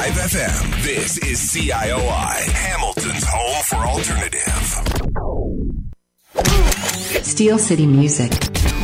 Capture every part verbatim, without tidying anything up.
five F M. This is C I O I, Hamilton's home for alternative. Steel City Music.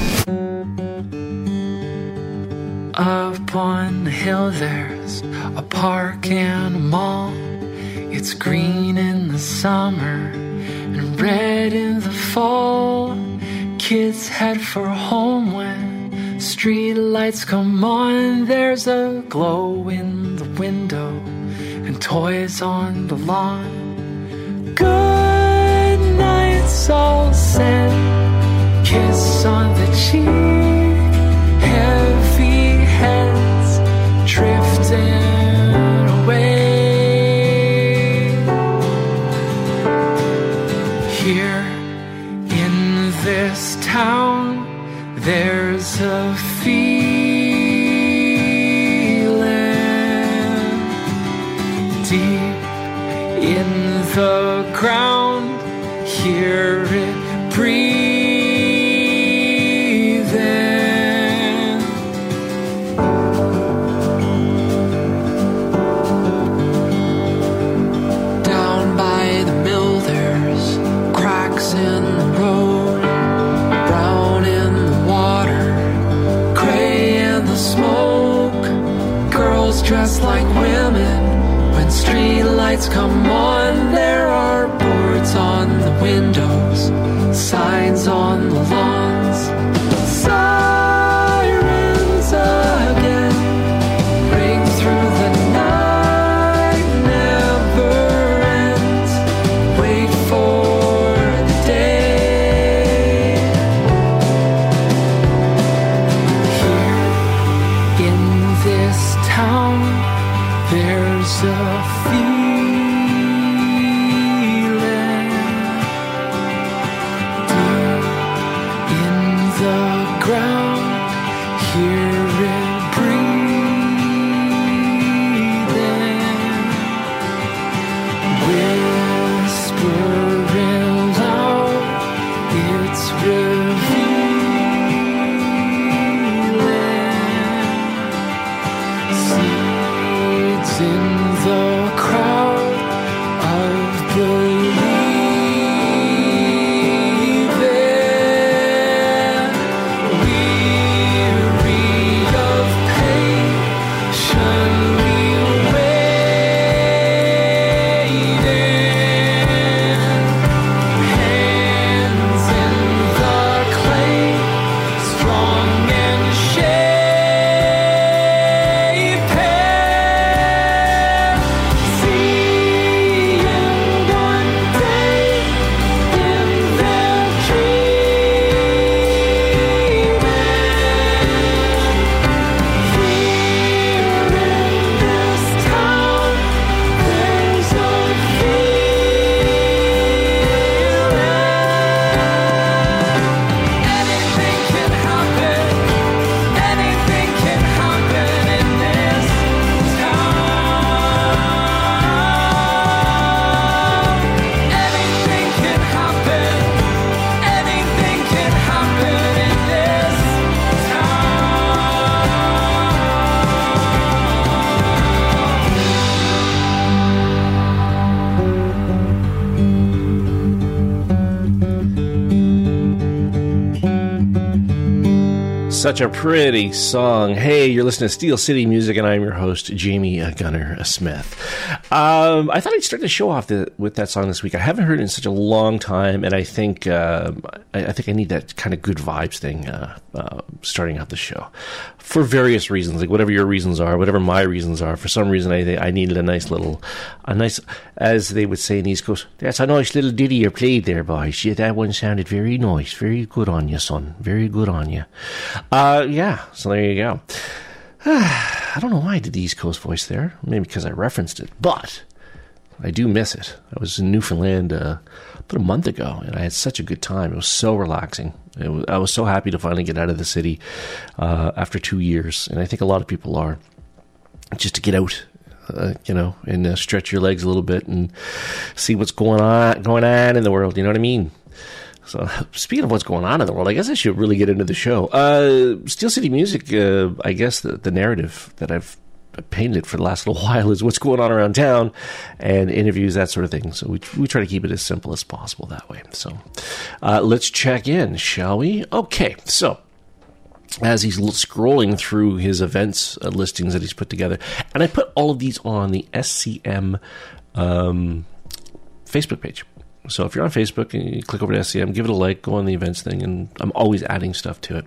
Up on the hill there's a park and a mall. It's green in the summer and red in the fall. Kids head for home when street lights come on. There's a glow in the window and toys on the lawn. Good night's all said, kiss on the cheek, heavy heads drifting away. Here in this town there's a feeling deep in the ground. Hear it breathing. Down by the mill there's cracks in the road, brown in the water, gray in the smoke. Girls dressed like women when street lights come on. There are boards on the windows, signs on the lawns. Sirens again ring through the night, never ends. Wait for the day. Here in this town there's a feeling deep in the ground. Hear it breathing, whispering loud. It's revealing seeds in the crowd of believing. Weary of patiently waiting, hands in the clay, strong and shapen. Seeing one day in their dreaming. Here in this town there's a feeling. Anything can happen, anything can happen in this town. Anything can happen, anything can happen in this Such a pretty song. Hey, you're listening to Steel City Music, and I'm your host, Jamie uh, Gunner Smith. Um, I thought I'd start the show off the, with that song this week. I haven't heard it in such a long time, and I think uh, I, I think I need that kind of good vibes thing uh, uh, starting out the show for various reasons, like whatever your reasons are, whatever my reasons are. For some reason, I I needed a nice little, a nice, as they would say in the East Coast, that's a nice little ditty you played there, boys. Yeah, that one sounded very nice, very good on you, son, very good on you. Uh, yeah, so there you go. I don't know why I did the East Coast voice there. Maybe because I referenced it, but I do miss it. I was in Newfoundland uh, about a month ago, and I had such a good time. It was so relaxing. It was, I was so happy to finally get out of the city uh, after two years, and I think a lot of people are, just to get out, uh, you know, and uh, stretch your legs a little bit and see what's going on going on in the world. You know what I mean? So, speaking of what's going on in the world, I guess I should really get into the show. Uh, Steel City Music, uh, I guess the, the narrative that I've painted for the last little while is what's going on around town and interviews, that sort of thing. So we we try to keep it as simple as possible that way. So uh, let's check in, shall we? Okay, so as he's scrolling through his events uh, listings that he's put together, and I put all of these on the S C M um, Facebook page. So if you're on Facebook and you click over to S C M, give it a like, go on the events thing, and I'm always adding stuff to it.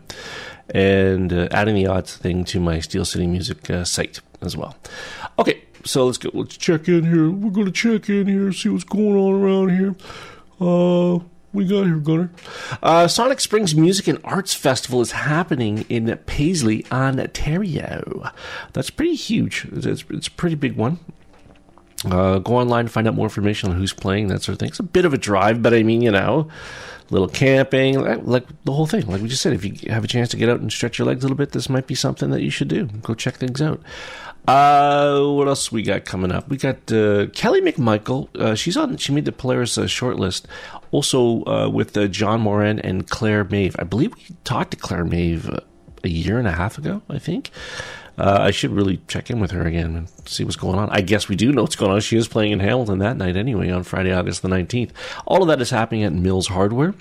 And uh, adding the odds thing to my Steel City Music uh, site as well. Okay, so let's go. Let's check in here. We're going to check in here, see what's going on around here. Uh, we got here, Gunner. Uh, Sonic Springs Music and Arts Festival is happening in Paisley, Ontario. That's pretty huge. It's, it's a pretty big one. Uh, go online to find out more information on who's playing, that sort of thing. It's a bit of a drive, but I mean, you know, little camping, like, like the whole thing. Like we just said, if you have a chance to get out and stretch your legs a little bit, this might be something that you should do. Go check things out. Uh, what else we got coming up? We got uh, Kelly McMichael. Uh, she's on. She made the Polaris uh, shortlist. Also uh, with uh, John Moran and Claire Mave. I believe we talked to Claire Mave uh, a year and a half ago, I think. Uh, I should really check in with her again and see what's going on. I guess we do know what's going on. She is playing in Hamilton that night anyway on Friday, August the nineteenth. All of that is happening at Mills Hardware.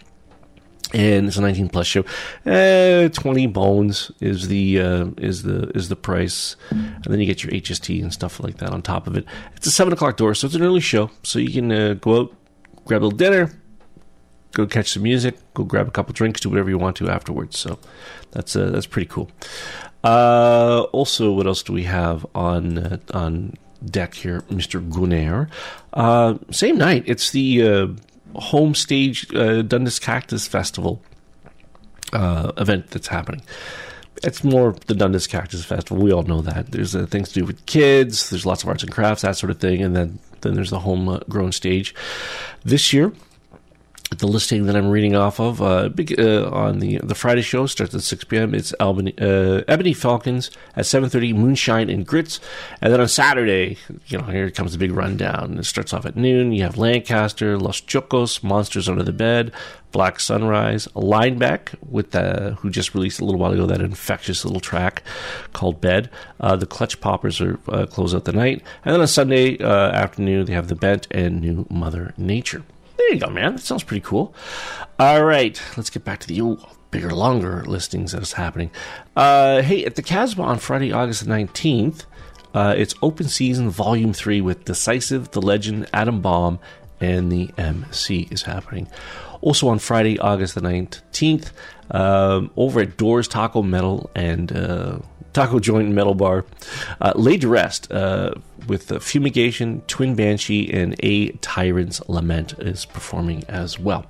And it's a nineteen plus show. Uh, twenty bones is the uh, is the is the price, and then you get your H S T and stuff like that on top of it. It's a seven o'clock door, so it's an early show. So you can uh, go out, grab a little dinner, go catch some music, go grab a couple drinks, do whatever you want to afterwards. So that's uh, that's pretty cool. Uh, also, what else do we have on uh, on deck here, Mister Gunnar? Uh, same night, it's the uh, home stage uh, Dundas Cactus Festival uh, event that's happening. It's more the Dundas Cactus Festival. We all know that. There's uh, things to do with kids. There's lots of arts and crafts, that sort of thing. And then, then there's the homegrown stage. This year, the listing that I'm reading off of uh, big, uh, on the the Friday show starts at six p.m. It's Albany, uh, Ebony Falcons at seven thirty, Moonshine and Grits. And then on Saturday, you know, here comes the big rundown. It starts off at noon. You have Lancaster, Los Chocos, Monsters Under the Bed, Black Sunrise, Lineback, with the, who just released a little while ago that infectious little track called Bed. Uh, the Clutch Poppers are uh, close out the night. And then on Sunday uh, afternoon, they have The Bent and New Mother Nature. There you go, man. That sounds pretty cool. All right, let's get back to the ooh, bigger, longer listings that's happening. Uh, hey, at the Casbah on Friday, August nineteenth, uh, it's Open Season Volume three with Decisive, The Legend, Adam Bomb, and the M C is happening. Also on Friday, August the nineteenth, um, over at Doors Taco Metal and uh, Taco Joint and Metal Bar, uh, Laid to Rest uh, with the Fumigation, Twin Banshee, and A Tyrant's Lament is performing as well.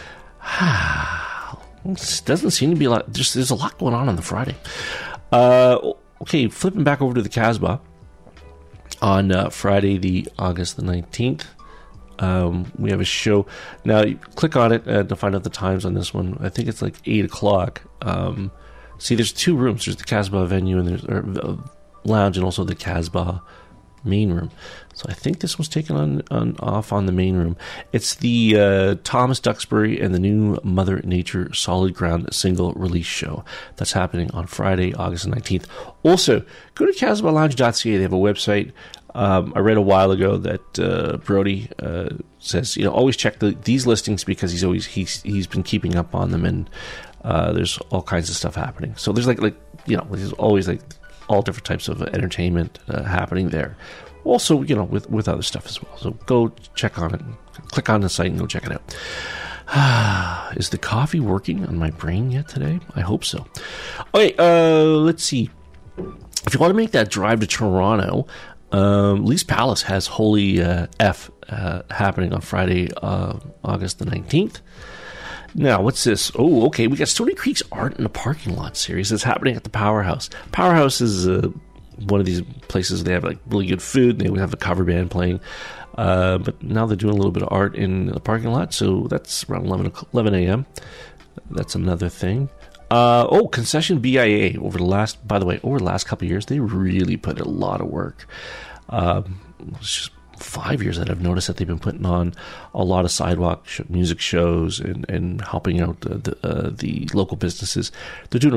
This doesn't seem to be a lot. There's, there's a lot going on on the Friday. Uh, okay, flipping back over to the Casbah on uh, Friday, the August the nineteenth. Um, we have a show. Now, you click on it uh, to find out the times on this one. I think it's like eight o'clock. Um, see, there's two rooms. There's the Casbah venue and there's or, uh, lounge, and also the Casbah main room. So I think this was taken on, on off on the main room. It's the uh, Thomas Duxbury and the New Mother Nature Solid Ground single release show. That's happening on Friday, August nineteenth. Also, go to casbah lounge dot c a. They have a website. Um, I read a while ago that uh, Brody uh, says, you know, always check the, these listings because he's always he's he's been keeping up on them, and uh, there's all kinds of stuff happening. So there's like like you know, there's always like all different types of entertainment uh, happening there. Also, you know, with with other stuff as well. So go check on it, click on the site, and go check it out. Is the coffee working on my brain yet today? I hope so. Okay, uh, let's see. If you want to make that drive to Toronto, Um, Lee's Palace has Holy uh, F uh, happening on Friday, uh, August the nineteenth. Now, what's this? Oh, okay. We got Stony Creek's Art in the Parking Lot series that's happening at the Powerhouse. Powerhouse is uh, one of these places they have like really good food. They would have a cover band playing. Uh, but now they're doing a little bit of art in the parking lot. So that's around eleven a.m. That's another thing. Uh, oh, Concession B I A over the last, by the way, over the last couple of years, they really put a lot of work. Um, it's just five years that I've noticed that they've been putting on a lot of sidewalk sh- music shows and, and helping out the the, uh, the local businesses. They're doing a really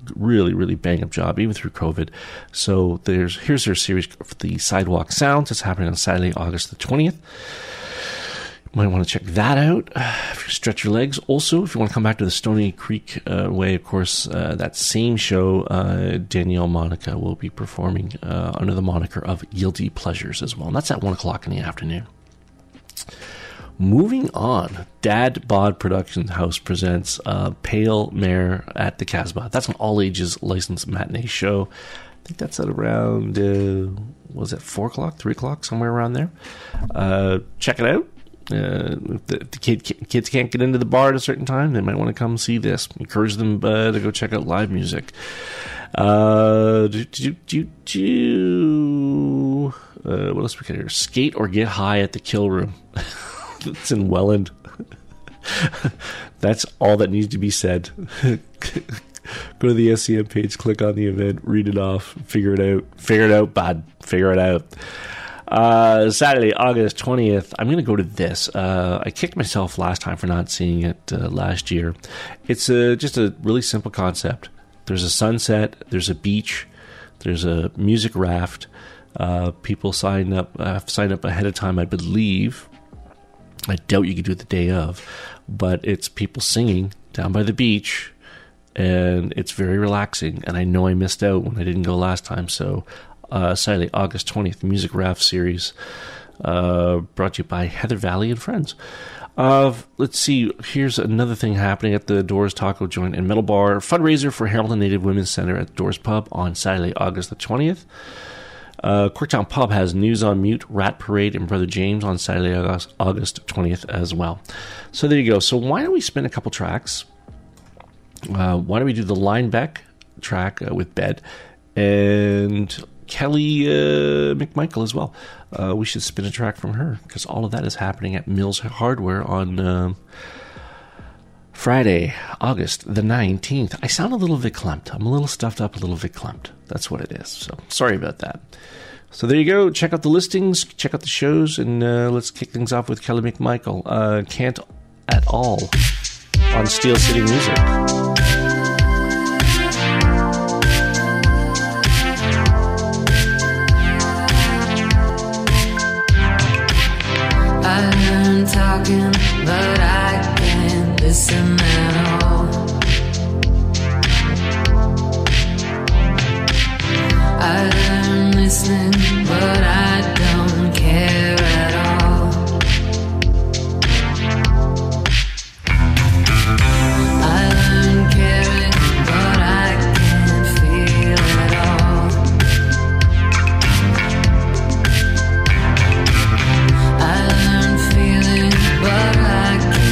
really, really bang up job, even through COVID. So there's here's their series, The Sidewalk Sounds. It's happening on Saturday, August the twentieth. Might want to check that out uh, if you stretch your legs. Also, if you want to come back to the Stony Creek uh, way, of course, uh, that same show, uh, Danielle Monica will be performing uh, under the moniker of Guilty Pleasures as well. And that's at one o'clock in the afternoon. Moving on, Dad Bod Production House presents uh, Pale Mare at the Casbah. That's an all-ages licensed matinee show. I think that's at around, uh, was it four o'clock, three o'clock, somewhere around there. Uh, check it out. Uh, if the, if the kid, kids can't get into the bar at a certain time, they might want to come see this. Encourage them uh, to go check out live music. Uh, do, do, do, do, uh, what else we got here? Skate or Get High at the Kill Room. It's in Welland. That's all that needs to be said. Go to the S C M page, click on the event, read it off, figure it out. Figure it out, bud. Figure it out. Uh, Saturday, August twentieth, I'm going to go to this. Uh, I kicked myself last time for not seeing it uh, last year. It's a, just a really simple concept. There's a sunset, there's a beach, there's a music raft. Uh, people sign up, uh, sign up ahead of time, I believe. I doubt you could do it the day of, but it's people singing down by the beach, and it's very relaxing. And I know I missed out when I didn't go last time, so Uh, Saturday, August twentieth, Music Raft Series, uh, brought to you by Heather Valley and Friends. Uh, let's see, here's another thing happening at the Doors Taco Joint and Metal Bar. Fundraiser for Hamilton Native Women's Center at the Doors Pub on Saturday, August the twentieth. Uh, Quirktown Pub has News on Mute, Rat Parade, and Brother James on Saturday, August, August twentieth as well. So there you go. So why don't we spin a couple tracks? Uh, why don't we do the Linebeck track uh, with Bed and Kelly uh, McMichael as well. Uh, we should spin a track from her because all of that is happening at Mills Hardware on uh, Friday, August the nineteenth. I sound a little verklempt. I'm a little stuffed up, a little verklempt. That's what it is. So sorry about that. So there you go. Check out the listings, check out the shows, and uh, let's kick things off with Kelly McMichael. Uh, Can't At All on Steel City Music. I'm talking, but I can't listen at all. I'm listening, but I don't care at all. I'm caring, but I can't feel at all. I'm but I can't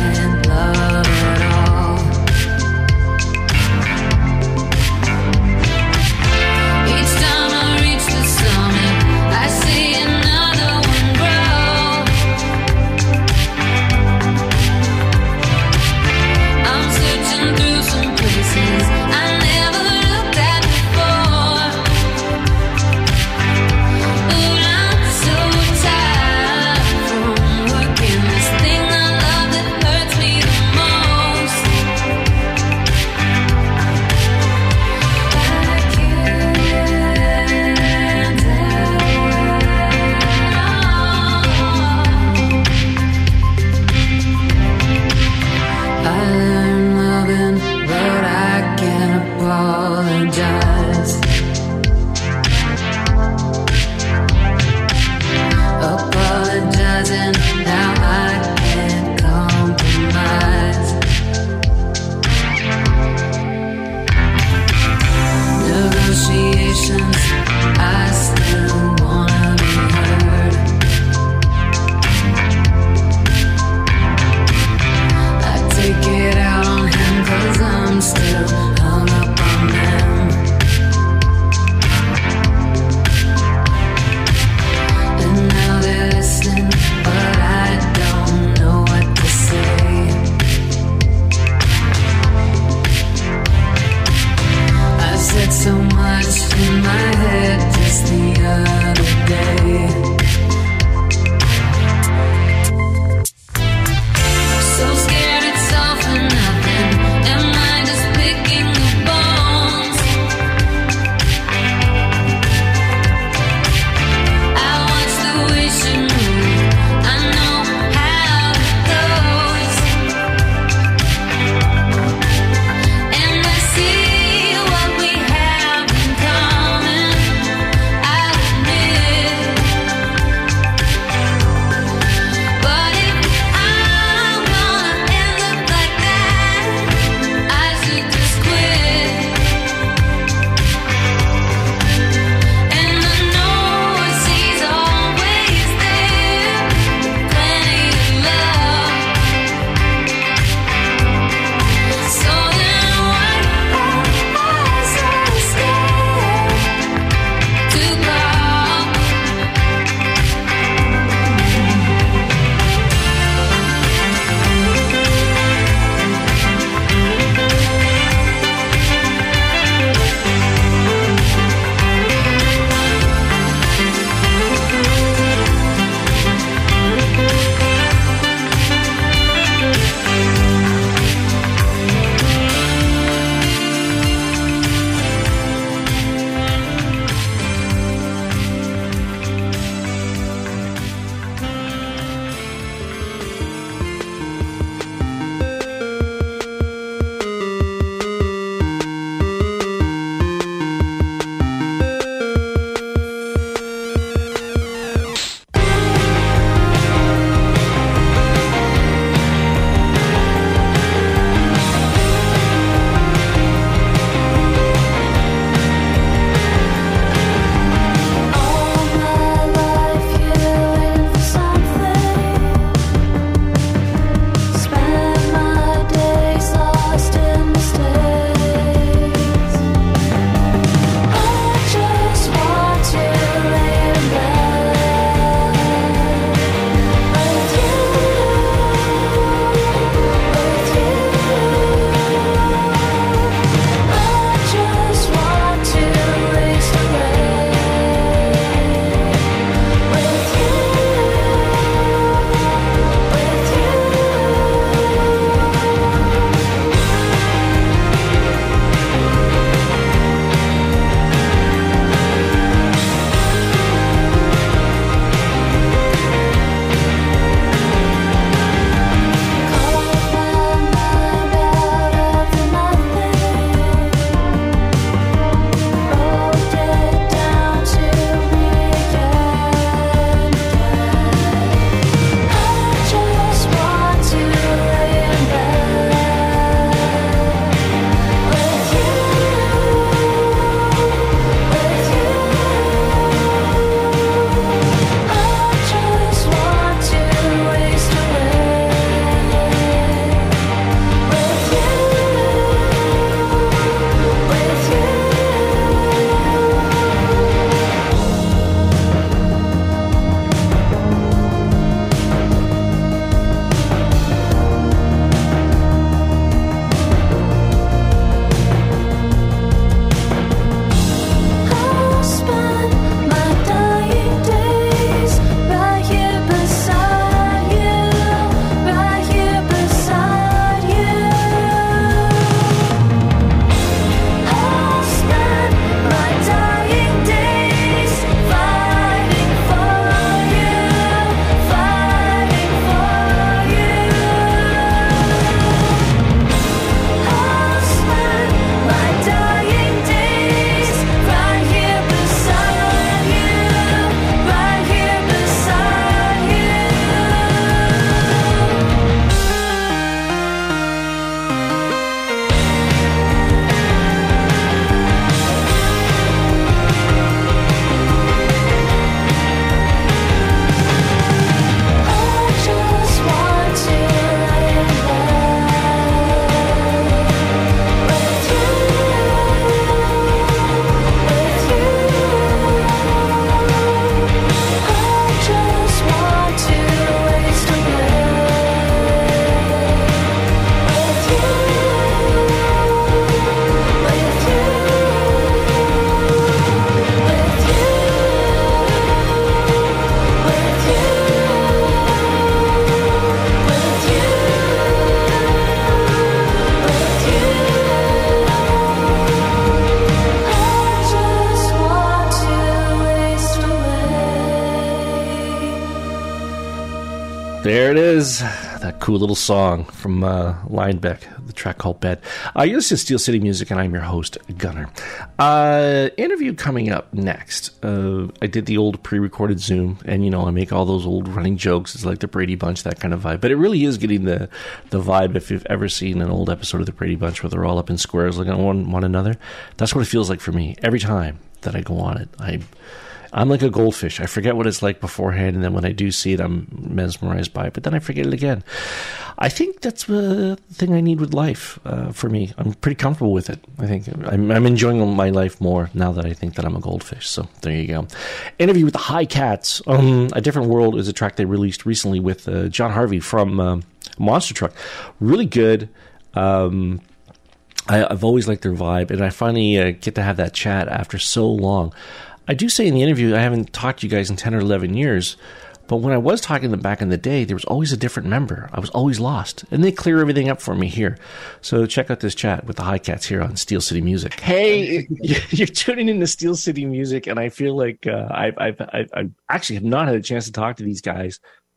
There it is. That cool little song from uh, Linebeck, the track called Bed. Uh, you listen to Steel City Music, and I'm your host, Gunner. Uh, interview coming up next. Uh, I did the old pre-recorded Zoom, and, you know, I make all those old running jokes. It's like the Brady Bunch, that kind of vibe. But it really is getting the, the vibe if you've ever seen an old episode of the Brady Bunch where they're all up in squares looking at one, one another. That's what it feels like for me every time that I go on it. I... I'm like a goldfish. I forget what it's like beforehand, and then when I do see it, I'm mesmerized by it, but then I forget it again. I think that's the thing I need with life uh, for me. I'm pretty comfortable with it. I think I'm, I'm enjoying my life more now that I think that I'm a goldfish, so there you go. Interview with the High Cats. Um, A Different World is a track they released recently with uh, John Harvey from um, Monster Truck. Really good. Um, I, I've always liked their vibe, and I finally uh, get to have that chat after so long. I do say in the interview, I haven't talked to you guys in ten or eleven years, but when I was talking to them back in the day, there was always a different member. I was always lost, and they clear everything up for me here. So check out this chat with the High Cats here on Steel City Music. Hey, you're tuning in to Steel City Music, and I feel like uh, I've, I've, I've, I actually have not had a chance to talk to these guys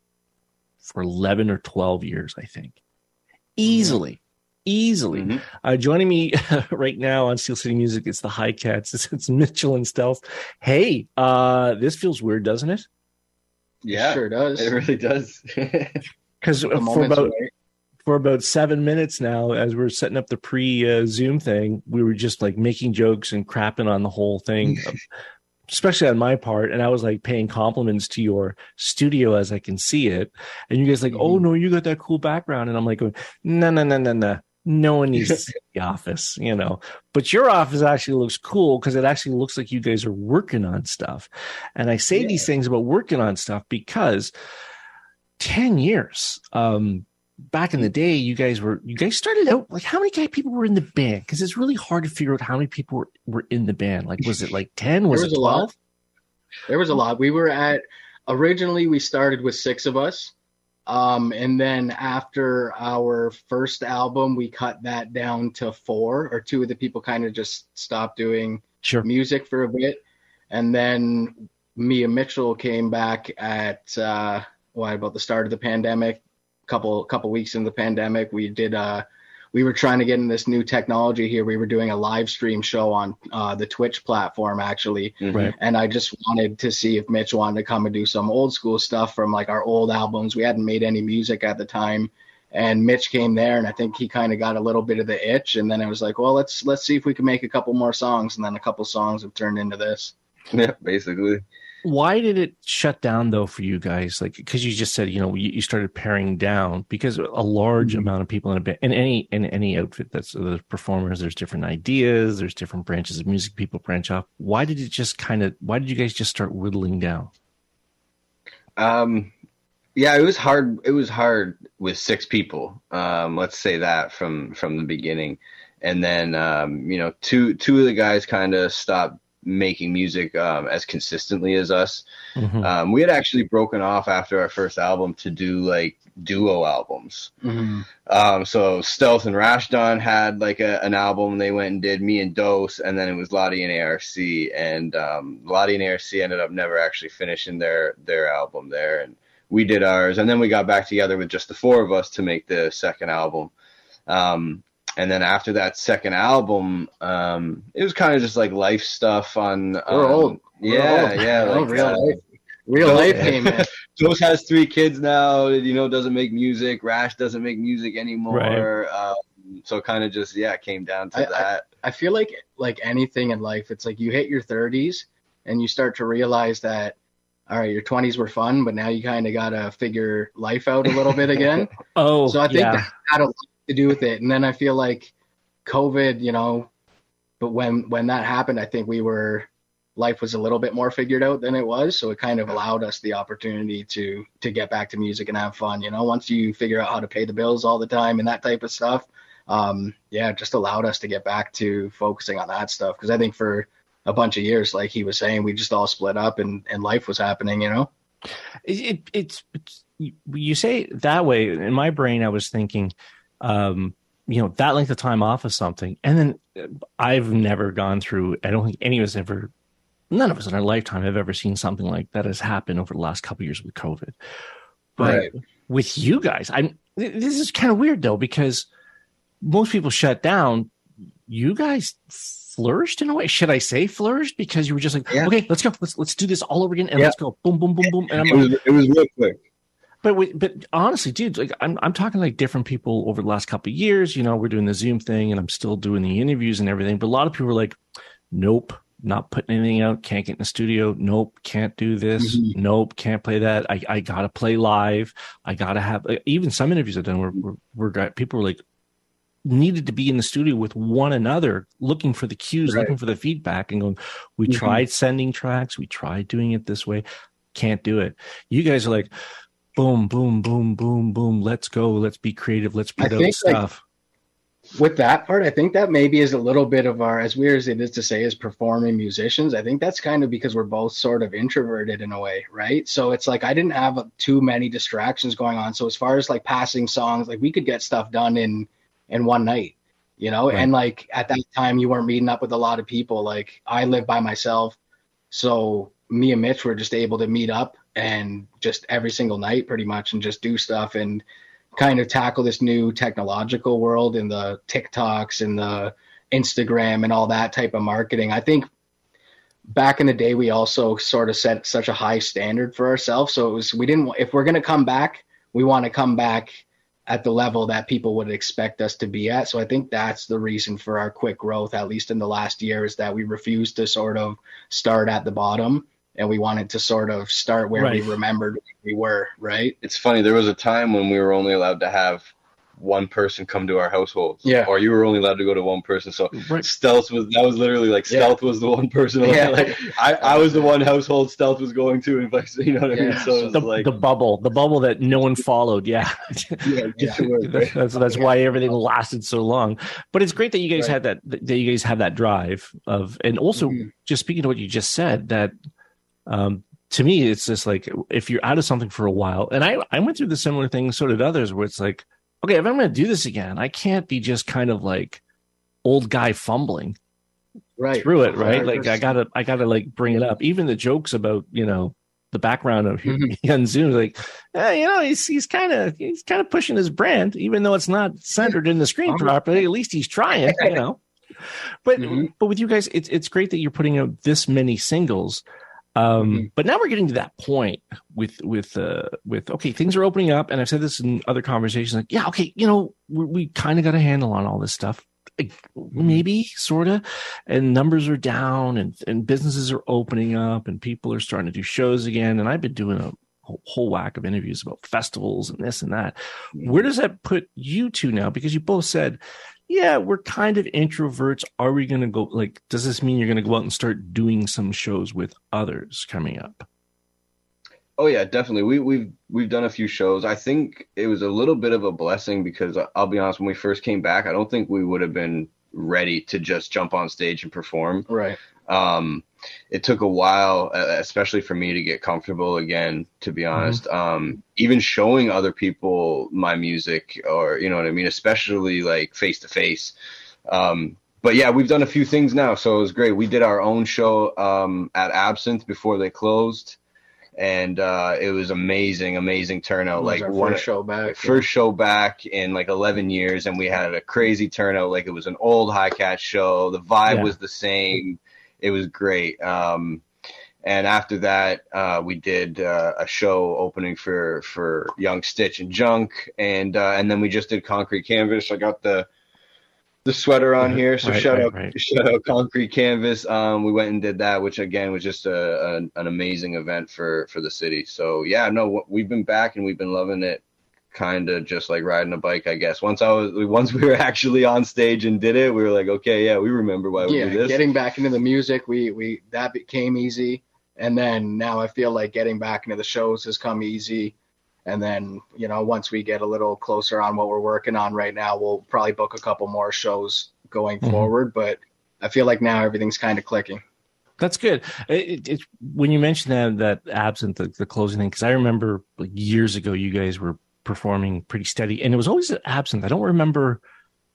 for eleven or twelve years, I think. Easily. Easily. Mm-hmm. Uh, joining me right now on Steel City Music, it's the High Cats. It's, it's Mitchell and Stealth. Hey, uh, this feels weird, doesn't it? Yeah, it sure does. It really does. Because for about right. for about seven minutes now, as we're setting up the pre-Zoom uh, thing, we were just like making jokes and crapping on the whole thing, especially on my part. And I was like paying compliments to your studio as I can see it. And you guys like, mm-hmm. oh, no, you got that cool background. And I'm like, going, no, no, no, no, no. No one needs to see the office, you know. But your office actually looks cool because it actually looks like you guys are working on stuff. And I say yeah. these things about working on stuff because ten years, um, back in the day, you guys were, you guys started out, like how many people were in the band? Because it's really hard to figure out how many people were, were in the band. Like, was it like ten? Was, was it twelve? There was a lot. We were at, originally we started with six of us. Um, and then after our first album, we cut that down to four, or two of the people kind of just stopped doing sure. music for a bit. And then me and Mitchell came back at, uh, what, about the start of the pandemic, couple, couple weeks in the pandemic. We did, uh, we were trying to get in this new technology here. We were doing a live stream show on uh, the Twitch platform, actually. Right. And I just wanted to see if Mitch wanted to come and do some old school stuff from like our old albums. We hadn't made any music at the time. And Mitch came there, and I think he kind of got a little bit of the itch. And then it was like, well, let's let's see if we can make a couple more songs. And then a couple songs have turned into this. Yeah, basically. Why did it shut down, though, for you guys? Like, because you just said, you know, you, you started paring down because a large mm-hmm. amount of people in a band, in any in any outfit that's the performers, there's different ideas, there's different branches of music people branch off. Why did it just kind of? Why did you guys just start whittling down? Um, yeah, it was hard. It was hard with six people. Um, let's say that from from the beginning, and then um, you know, two two of the guys kind of stopped making music um, as consistently as us. Mm-hmm. Um, we had actually broken off after our first album to do like duo albums. Mm-hmm. Um, so Stealth and Rashdon had like a, an album they went and did, me and Dose, and then it was Lottie and A R C. And um, Lottie and A R C ended up never actually finishing their, their album there. And we did ours. And then we got back together with just the four of us to make the second album. Um, And then after that second album, um, it was kind of just like life stuff on. Um, We're old. Yeah, We're old. yeah. Oh, like, real uh, life. Real Dose, life came in. Dose has three kids now. You know, doesn't make music. Rash doesn't make music anymore. Right. Um, so kind of just yeah, it came down to I, that. I, I feel like like anything in life, it's like you hit your thirties and you start to realize that. All right, your twenties were fun, but now you kind of got to figure life out a little bit again. oh, so I think yeah. that had a lot to do with it. And then I feel like COVID, you know, but when when that happened, I think we were life was a little bit more figured out than it was. So it kind of allowed us the opportunity to to get back to music and have fun. You know, once you figure out how to pay the bills all the time and that type of stuff, um, yeah, it just allowed us to get back to focusing on that stuff. Because I think for a bunch of years, like he was saying, we just all split up and, and life was happening, you know? It, it, it's, it's, you say it that way. In my brain, I was thinking, um, you know, that length of time off of something. And then I've never gone through, I don't think any of us ever, none of us in our lifetime have ever seen something like that has happened over the last couple of years with COVID. But Right. with you guys, I'm this is kind of weird though, because most people shut down. You guys flourished in a way. Should I say flourished? Because you were just like, Yeah. okay, let's go. Let's let's do this all over again and Yeah. let's go. Boom, boom, boom, boom. And I'm It like, was, it was real quick. but we, but honestly, dude, like I'm I'm talking like different people over the last couple of years. You know, we're doing the Zoom thing, and I'm still doing the interviews and everything. But a lot of people are like, nope, not putting anything out. Can't get in the studio. Nope, can't do this. Mhm. Nope, can't play that. I I gotta play live. I gotta have even some interviews I've done where where, where got, people were like needed to be in the studio with one another, looking for the cues, Right. looking for the feedback, and going, we Mhm. tried sending tracks, we tried doing it this way, can't do it. You guys are like, boom, boom, boom, boom, boom. Let's go. Let's be creative. Let's put I out think, like, stuff. With that part, I think that maybe is a little bit of our, as weird as it is to say, as performing musicians. I think that's kind of because we're both sort of introverted in a way, right? So it's like I didn't have too many distractions going on. So as far as like passing songs, like we could get stuff done in in one night, you know. Right. And like at that time, you weren't meeting up with a lot of people. Like I live by myself, so me and Mitch were just able to meet up and just every single night, pretty much, and just do stuff and kind of tackle this new technological world and the TikToks and the Instagram and all that type of marketing. I think back in the day, we also sort of set such a high standard for ourselves. So it was, we didn't, if we're going to come back, we want to come back at the level that people would expect us to be at. So I think that's the reason for our quick growth, at least in the last year, is that we refused to sort of start at the bottom and we wanted to sort of start where Right. we remembered we were, right? It's funny. There was a time when we were only allowed to have one person come to our households. Yeah. Or you were only allowed to go to one person. So Right. stealth was, that was literally like Yeah. stealth was the one person. Yeah. Like I, I was the one household stealth was going to, and vice, you know what I mean? Yeah. So it was The, like, the bubble, the bubble that no one followed. Yeah. yeah, get to work, right? that's that's why everything lasted so long. But it's great that you guys Right. had that that you guys have that drive of, and also Mhm. just speaking to what you just said, that um to me it's just like if you're out of something for a while, and I I went through the similar thing, so did others, where it's like, okay, if I'm going to do this again, I can't be just kind of like old guy fumbling Right. through it, right? one hundred Like I percent. gotta, I gotta like bring it up. Even the jokes about, you know, the background of Mhm. on Zoom, like, eh, you know, he's he's kind of he's kind of pushing his brand, even though it's not centered in the screen properly. At least he's trying, you know. But Mhm. but with you guys, it's it's great that you're putting out this many singles. Um, Mhm. But now we're getting to that point with with uh, with okay, things are opening up, and I've said this in other conversations. Like, yeah, okay, you know, we, we kind of got a handle on all this stuff, like, maybe sort of, and numbers are down, and and businesses are opening up, and people are starting to do shows again. And I've been doing a whole, whole whack of interviews about festivals and this and that. Where does that put you two now? Because you both said, yeah, we're kind of introverts. Are we going to go, like, does this mean you're going to go out and start doing some shows with others coming up? Oh yeah, definitely. We we've we've done a few shows. I think it was a little bit of a blessing because I'll be honest, when we first came back, I don't think we would have been ready to just jump on stage and perform. Right. Um, it took a while, uh, especially for me to get comfortable again, to be honest. Um, even showing other people my music, or, you know what I mean, especially like face to face. Um, but yeah, we've done a few things now. So it was great. We did our own show, um, at Absinthe before they closed. And, uh, it was amazing, amazing turnout. It was Like our one first show back. first show back in like eleven years, and we had a crazy turnout. Like it was an old High Cat show. The vibe Yeah. was the same. It was great. Um, and after that, uh, we did uh, a show opening for for Young Stitch and Junk, and uh, and then we just did Concrete Canvas. I got the the sweater on here, so Right, shout right, out right. shout out Concrete Canvas. Um, we went and did that, which again was just a, a an amazing event for for the city. So yeah, no, we've been back and we've been loving it. Kind of just like riding a bike, I guess. Once I was, once we were actually on stage and did it, we were like, okay, yeah, we remember why we Yeah, do this. getting back into the music, we we that became easy, and then now I feel like getting back into the shows has come easy. And then, you know, once we get a little closer on what we're working on right now, we'll probably book a couple more shows going Mhm. forward. But I feel like now everything's kind of clicking. That's good. It, it, it, when you mentioned that, that Absinthe, the, the closing thing, because I remember like years ago, you guys were performing pretty steady, and it was always at Absinthe. I don't remember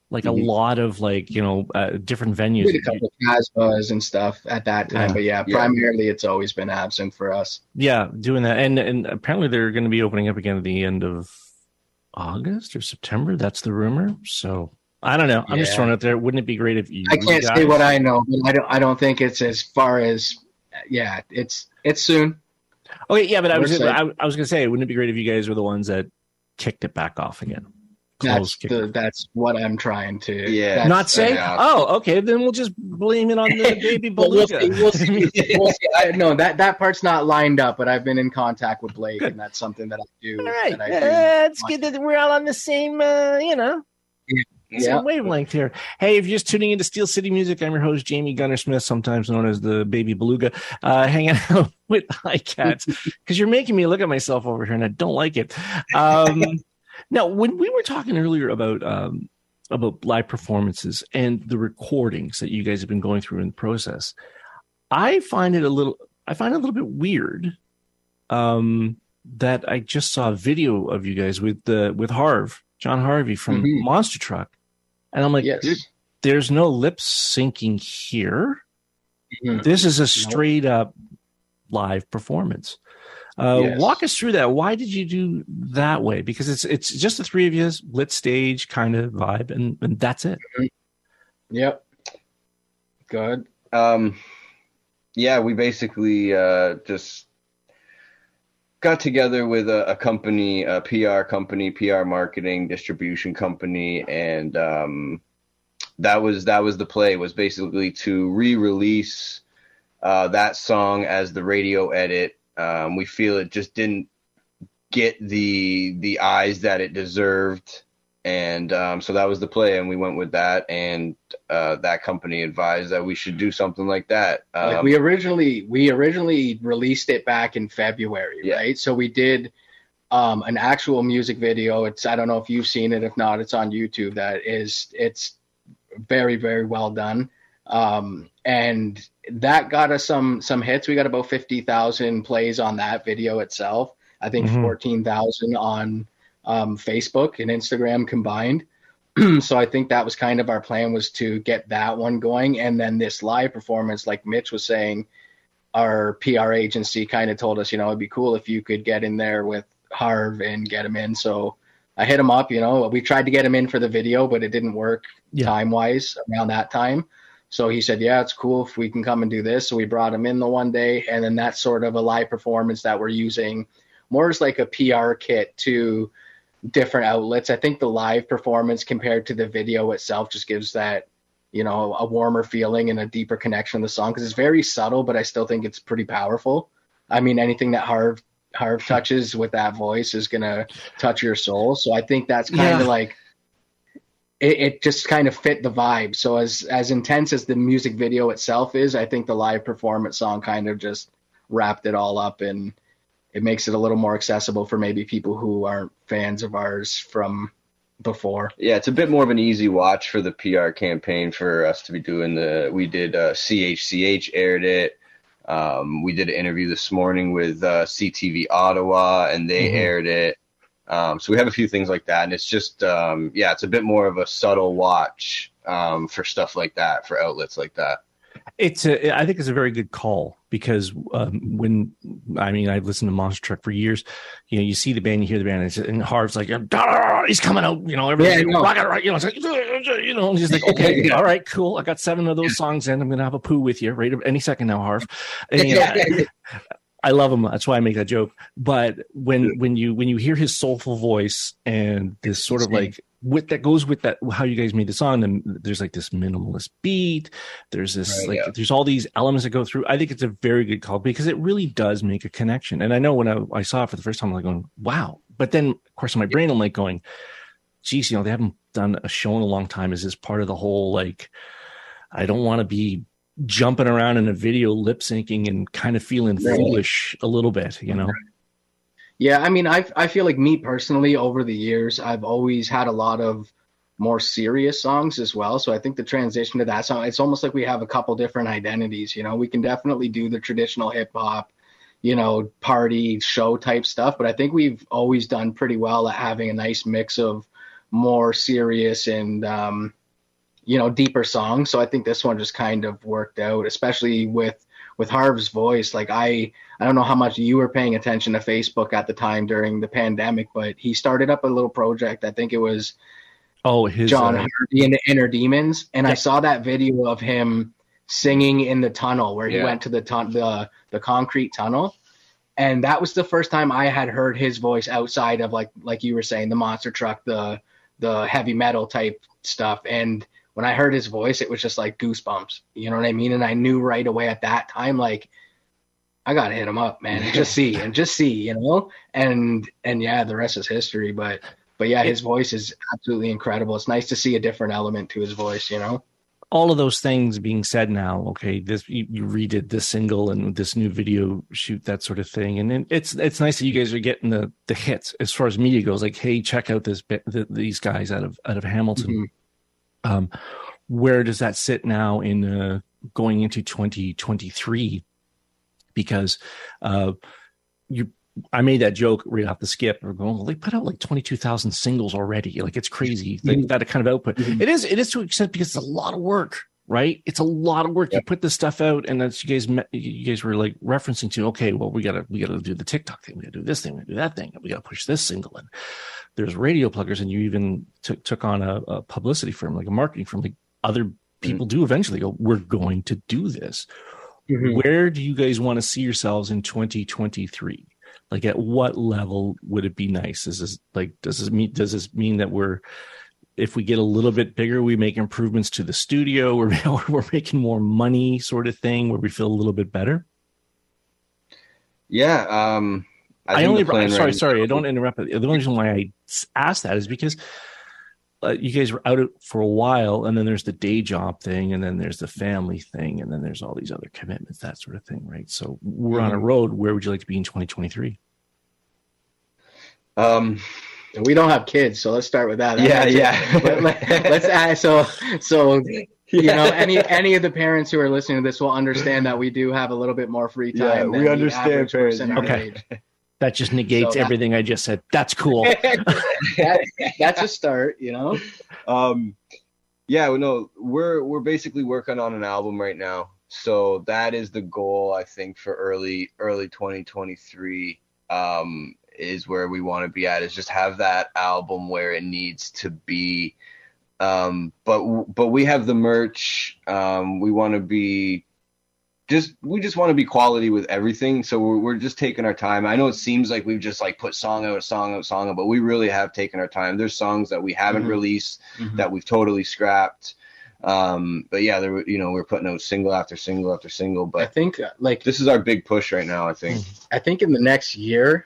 like Mhm. a lot of like you know uh, different venues. We did a couple of Casbahs and stuff at that time, Yeah. but yeah, Yeah. primarily it's always been absinthe for us. Yeah, doing that, and and apparently they're going to be opening up again at the end of August or September. That's the rumor. So I don't know. I'm just Yeah. throwing it out there. Wouldn't it be great if you? I can't guys, say what I know, but I don't. I don't think it's as far as. Yeah, it's it's soon. Okay, yeah, but I We're was excited. I, I was going to say, wouldn't it be great if you guys were the ones that kicked it back off again? Close That's kick. the, that's what I'm trying to. Yeah. that's- Not say. yeah. Oh, okay. Then we'll just blame it on the baby But we'll beluga. see. We'll see. We'll see. I, no, that that part's not lined up, but I've been in contact with Blake, Good. and that's something that I do. All right, that I uh, do. it's good that we're all on the same, uh, you know, Yeah. same wavelength here. Hey, if you're just tuning into Steel City Music, I'm your host, Jamie Gunner Smith, sometimes known as the Baby Beluga, uh, hanging out with Hi-Cats, because you're making me look at myself over here, and I don't like it. Um, now, when we were talking earlier about um, about live performances and the recordings that you guys have been going through in the process, I find it a little, I find it a little bit weird um, that I just saw a video of you guys with the with Harv, John Harvey from Mhm. Monster Truck, and I'm like, Yes. "There- there's no lip syncing here. Mhm. This is a straight up live performance. Uh, Yes. Walk us through that. Why did you do that way? Because it's it's just the three of you, lit stage kind of vibe, and, and that's it. Yep. Good. Um, yeah, we basically uh, just got together with a, a company, a P R company, P R marketing distribution company, and um, that was that was the play. Was basically to re-release uh, that song as the radio edit. Um, we feel it just didn't get the the eyes that it deserved. And um, so that was the play, and we went with that. And uh, that company advised that we should do something like that. Um, Like we originally we originally released it back in February, Yeah. right? So we did um, an actual music video. It's I don't know if you've seen it. If not, it's on YouTube. That is, it's very very well done, um, and that got us some some hits. We got about fifty thousand plays on that video itself. I think Mhm. fourteen thousand on um, Facebook and Instagram combined. So I think that was kind of our plan, was to get that one going, and then this live performance, like Mitch was saying, our P R agency kind of told us, you know, it'd be cool if you could get in there with Harv and get him in. So I hit him up. You know, we tried to get him in for the video, but it didn't work Yeah. time wise around that time. So he said, yeah, it's cool if we can come and do this. So we brought him in the one day, and then that's sort of a live performance that we're using more as like a P R kit to different outlets. I think the live performance compared to the video itself just gives that, you know, a warmer feeling and a deeper connection to the song, because it's very subtle, but I still think it's pretty powerful. I mean, anything that Harv Harv touches with that voice is gonna touch your soul. So I think that's kind of Yeah. like it, it just kind of fit the vibe. So as as intense as the music video itself is, I think the live performance song kind of just wrapped it all up, and it makes it a little more accessible for maybe people who aren't fans of ours from before. yeah, it's a bit more of an easy watch for the P R campaign for us to be doing the. We did uh, C H C H aired it. Um, we did an interview this morning with uh, C T V Ottawa, and they Mhm. aired it. Um, so we have a few things like that, and it's just um, yeah, it's a bit more of a subtle watch um, for stuff like that, for outlets like that. It's a, I think it's a very good call, because um, when I mean I've listened to Monster Truck for years. You know, you see the band, you hear the band, and, it's, and Harv's like, he's coming out. You know, everything's Yeah, I like, know. rock it, right? You know, it's like, you know, and he's like, okay, Yeah. all right, cool. I got seven of those songs in. I'm gonna have a poo with you right any second now, Harv. And, you know, Yeah. I love him. That's why I make that joke. But when when you when you hear his soulful voice and this sort of like with that goes with that how you guys made the song, then there's like this minimalist beat. There's this Right, like yeah. there's all these elements that go through. I think it's a very good call, because it really does make a connection. And I know when I, I saw it for the first time, I'm like going, wow. But then of course in my brain I'm like going, geez, you know, they haven't done a show in a long time. Is this part of the whole like I don't want to be jumping around in a video lip syncing and kind of feeling Right. foolish a little bit, you know? Yeah, I mean, I I feel like me personally, over the years, I've always had a lot of more serious songs as well. So I think the transition to that song, it's almost like we have a couple different identities. You know, we can definitely do the traditional hip hop, you know, party show type stuff, but I think we've always done pretty well at having a nice mix of more serious and um, you know, deeper songs. So I think this one just kind of worked out, especially with with Harv's voice. Like I I don't know how much you were paying attention to Facebook at the time during the pandemic, but he started up a little project. I think it was oh his John uh, Harvey and the Inner Demons, and yeah. I saw that video of him singing in the tunnel where he Yeah. went to the ton- the the concrete tunnel. And that was the first time I had heard his voice outside of like like you were saying, the monster truck, the the heavy metal type stuff. And when I heard his voice, it was just like goosebumps. You know what I mean? And I knew right away at that time, like, I gotta hit him up, man, and just see and just see, you know. And and yeah, the rest is history. But but yeah, his voice is absolutely incredible. It's nice to see a different element to his voice, you know. All of those things being said now, okay, this you, you redid this single and this new video shoot, that sort of thing, and then it's it's nice that you guys are getting the the hits as far as media goes. Like, hey, check out this the, these guys out of out of Hamilton. Mm-hmm. Um, where does that sit now in uh, going into twenty twenty-three? Because uh, you. I made that joke right off the skip. We're going, well, they put out like twenty-two thousand singles already. Like, it's crazy. Mm-hmm. That kind of output. Mm-hmm. It is, it is to an extent because it's a lot of work, right? It's a lot of work. Yep. You put this stuff out, and that's you guys, you guys were like referencing to, okay, well, we gotta, we gotta do the TikTok thing. We gotta do this thing. We gotta do that thing. We gotta push this single. And there's radio pluggers, and you even took, took on a, a publicity firm, like a marketing firm, like other people mm-hmm. do eventually go, we're going to do this. Mm-hmm. Where do you guys want to see yourselves in twenty twenty-three? Like, at what level would it be nice? Is this like, does this mean, does this mean that we're, if we get a little bit bigger, we make improvements to the studio, or we're making more money, sort of thing, where we feel a little bit better? Yeah. Um, I, I only, sorry, right sorry, I don't interrupt. The only reason why I asked that is because uh, you guys were out for a while, and then there's the day job thing, and then there's the family thing, and then there's all these other commitments, that sort of thing, right? So we're on a road. Where would you like to be in twenty twenty-three? Um, we don't have kids, so let's start with that. Yeah, yeah. Let, let, let's add, so so you know, any any of the parents who are listening to this will understand that we do have a little bit more free time. Yeah, than we the understand parents. Okay. Age. That just negates so that, everything I just said. That's cool. that, that's a start, you know. Um, yeah, well, no, we're we're basically working on an album right now, so that is the goal, I think, for early early twenty twenty-three. Um, is where we want to be at. Is just have that album where it needs to be. Um, but but we have the merch. Um, we want to be. Just we just want to be quality with everything, so we're we're just taking our time. I know it seems like we've just like put song out, song out, song out, but we really have taken our time. There's songs that we haven't mm-hmm. released mm-hmm. that we've totally scrapped. Um, but yeah, there you know we're putting out single after single after single. But I think like this is our big push right now. I think. I think in the next year,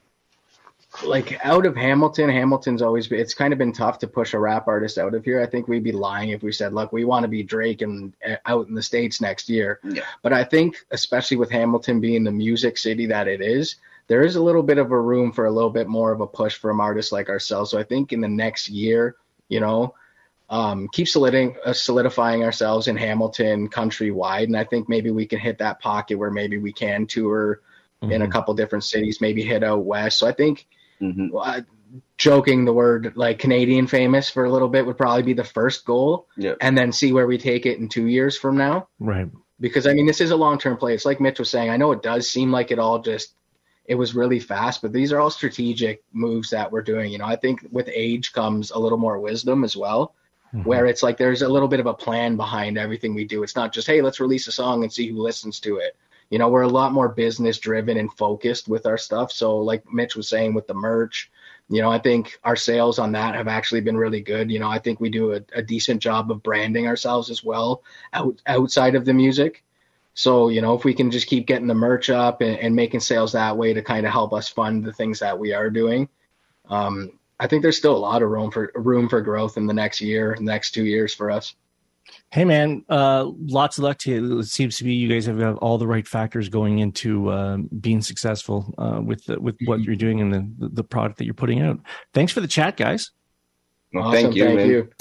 like out of Hamilton, Hamilton's always been, it's kind of been tough to push a rap artist out of here. I think we'd be lying if we said, look, we want to be Drake and uh, out in the States next year. Yeah. But I think, especially with Hamilton being the music city that it is, there is a little bit of a room for a little bit more of a push from artists like ourselves. So I think in the next year, you know, um, keep solidifying, uh, solidifying ourselves in Hamilton countrywide. And I think maybe we can hit that pocket where maybe we can tour mm-hmm. in a couple different cities, maybe hit out west. So I think, Mm-hmm. Well, I, joking, the word like Canadian famous for a little bit would probably be the first goal, yep. and then see where we take it in two years from now. Right. Because I mean, this is a long-term play. It's like Mitch was saying. I know it does seem like it all just it was really fast, but these are all strategic moves that we're doing. You know, I think with age comes a little more wisdom as well, mm-hmm. where it's like there's a little bit of a plan behind everything we do. It's not just, hey, let's release a song and see who listens to it. You know, we're a lot more business driven and focused with our stuff. So like Mitch was saying with the merch, you know, I think our sales on that have actually been really good. You know, I think we do a, a decent job of branding ourselves as well out, outside of the music. So, you know, if we can just keep getting the merch up and, and making sales that way to kind of help us fund the things that we are doing, um, I think there's still a lot of room for room for growth in the next year, the next two years for us. Hey, man, uh, lots of luck to you. It seems to be you guys have all the right factors going into uh, being successful uh, with the, with what you're doing and the, the product that you're putting out. Thanks for the chat, guys. Well, awesome, thank you, thank man. you.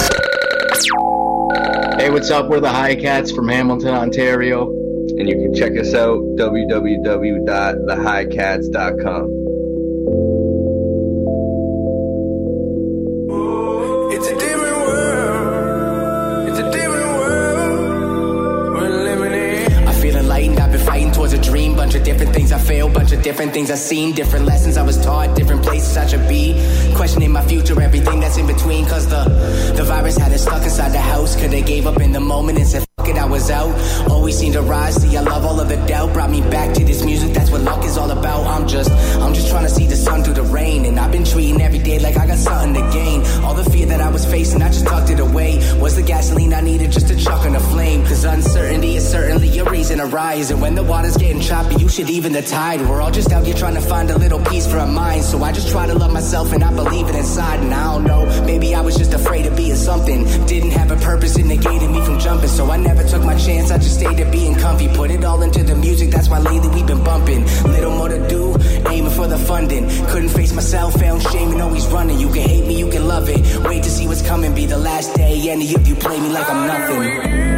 Hey, what's up? We're the Hi Cats from Hamilton, Ontario. And you can check us out, w w w dot the hi cats dot com. It's a different world. It's a failed, bunch of different things I've seen, different lessons I was taught, different places I should be, questioning my future, everything that's in between, cause the, the virus had us stuck inside the house, cause they gave up in the moment and said fuck it, I was out, always seemed to rise, see I love all of the doubt, brought me back to this music, that's what luck is all about, I'm just, I'm just trying to see the sun through the rain, and I've been treating every day like I got something to gain, all the fear that I was facing, I just tucked it away, was the gasoline I needed just to chuck on a flame, cause uncertainty is certainly a reason to rise, and when the water's getting choppy, you should even the tide, we're all just out here trying to find a little peace for our minds, so I just try to love myself and I believe it inside, and I don't know, maybe I was just afraid of being something, didn't have a purpose, it negated me from jumping, so I never took my chance, I just stayed at being comfy, put it all into the music, that's why lately we've been bumping, little more to do, aiming for the funding, couldn't face myself, found shame and always running, you can hate me, you can love it, wait to see what's coming, be the last day, any of you play me like I'm nothing.